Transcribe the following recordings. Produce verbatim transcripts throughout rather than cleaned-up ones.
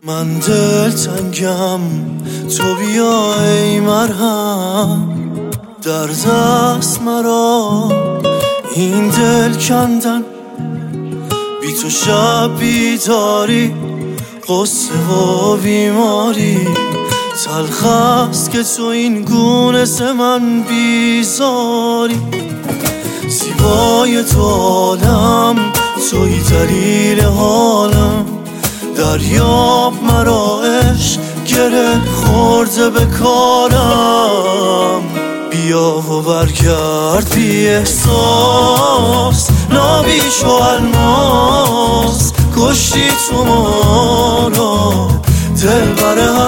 من دلتنگم تو بیا ای مرهم، در دست مرا این دل کندن. بی تو شب بیداری قصه و بیماری، تلخ است که تو این گونه ز من بیزاری. زیبای تو عالم توی دلیل حالم، دریاب مرا عشق گره خورده به کارم. بیا و برگرد بی احساس، نابیش و الماس، کشتی تو ما را دلبر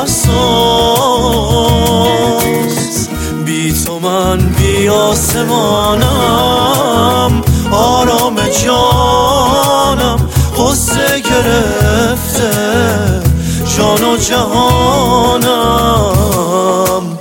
حساس. بی تو من بی آسمانم، آرام جانم غصه گرفته جان و جهانم.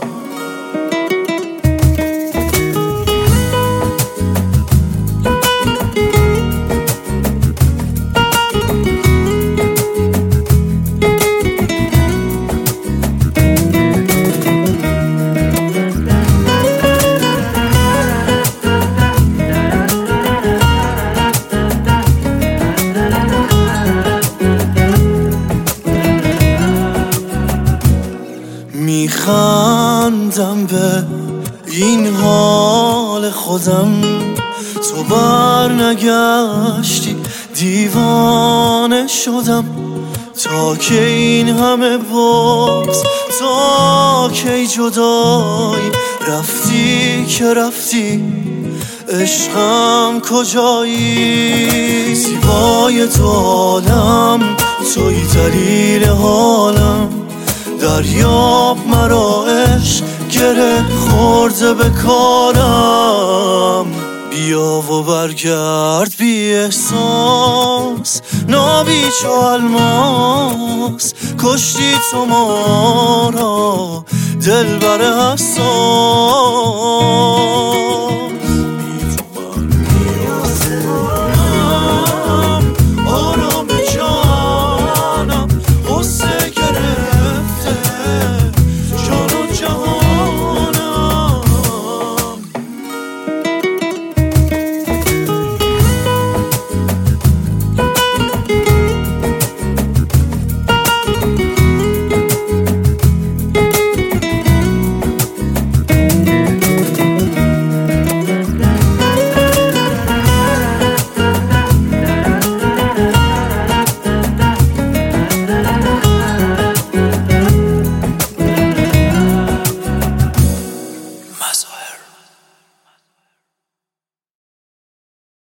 میخندم به این حال خودم، تو بر نگشتی دیوانه شدم. تا که این همه بغض، تا کی جدایی، رفتی که رفتی عشقم کجایی. زیبای تو عالم توی دلیل حالم، دریاب مرا عشق گره خورده به کارم. بیا و برگرد بی احساس، نابیش و الماس، کشتی تو ما را دلبر حساس.